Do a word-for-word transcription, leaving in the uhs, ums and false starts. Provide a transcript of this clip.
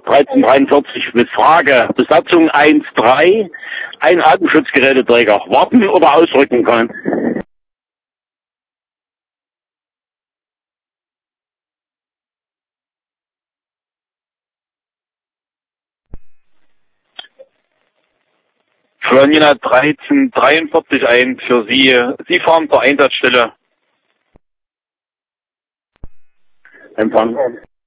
dreizehn dreiundvierzig mit Frage. Besatzung eins drei, ein Atemschutzgeräteträger. Warten oder ausrücken kann. Florina dreizehn dreiundvierzig ein für Sie. Sie fahren zur Einsatzstelle. Empfang.